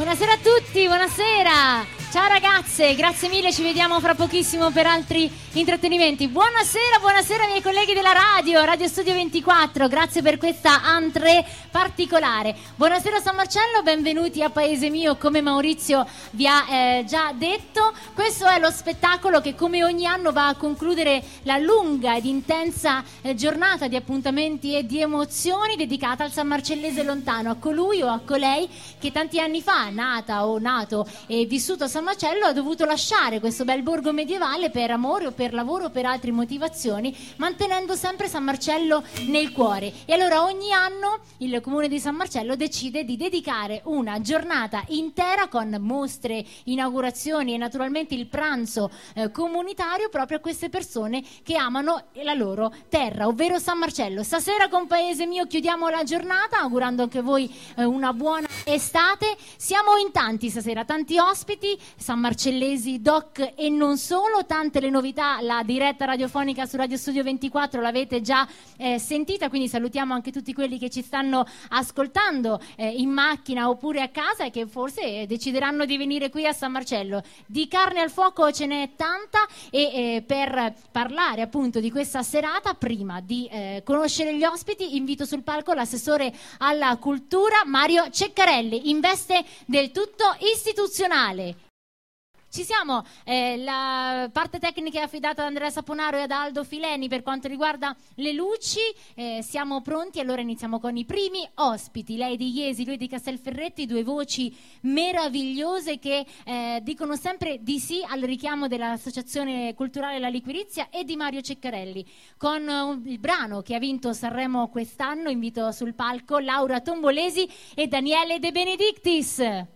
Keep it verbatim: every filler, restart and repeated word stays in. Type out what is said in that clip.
Buonasera a tutti, buonasera. Ciao ragazze, grazie mille, ci vediamo fra pochissimo per altri intrattenimenti. Buonasera, buonasera miei colleghi della radio, Radio Studio ventiquattro, grazie per questa entrée particolare. Buonasera San Marcello, benvenuti a Paese Mio, come Maurizio vi ha eh, già detto. Questo è lo spettacolo che come ogni anno va a concludere la lunga ed intensa eh, giornata di appuntamenti e di emozioni dedicata al San Marcellese lontano, a colui o a colei che tanti anni fa, nata o nato e vissuto a San Marcello, ha dovuto lasciare questo bel borgo medievale per amore o per lavoro o per altre motivazioni, mantenendo sempre San Marcello nel cuore. E allora ogni anno il comune di San Marcello decide di dedicare una giornata intera con mostre, inaugurazioni e naturalmente il pranzo eh, comunitario proprio a queste persone che amano la loro terra, ovvero San Marcello. Stasera con Paese Mio chiudiamo la giornata augurando anche a voi eh, una buona estate. Siamo in tanti stasera, tanti ospiti, sanmarcellesi, doc e non solo, tante le novità. La diretta radiofonica su Radio Studio ventiquattro l'avete già eh, sentita, quindi salutiamo anche tutti quelli che ci stanno ascoltando eh, in macchina oppure a casa e che forse decideranno di venire qui a San Marcello. Di carne al fuoco ce n'è tanta e eh, per parlare appunto di questa serata, prima di eh, conoscere gli ospiti, invito sul palco l'assessore alla cultura Mario Ceccarelli, in veste del tutto istituzionale. Ci siamo, eh, la parte tecnica è affidata ad Andrea Saponaro e ad Aldo Fileni per quanto riguarda le luci, eh, siamo pronti, allora iniziamo con i primi ospiti, lei di Iesi, lui di Castelferretti, due voci meravigliose che eh, dicono sempre di sì al richiamo dell'Associazione Culturale La Liquirizia e di Mario Ceccarelli. Con uh, il brano che ha vinto Sanremo quest'anno invito sul palco Laura Tombolesi e Daniele De Benedictis.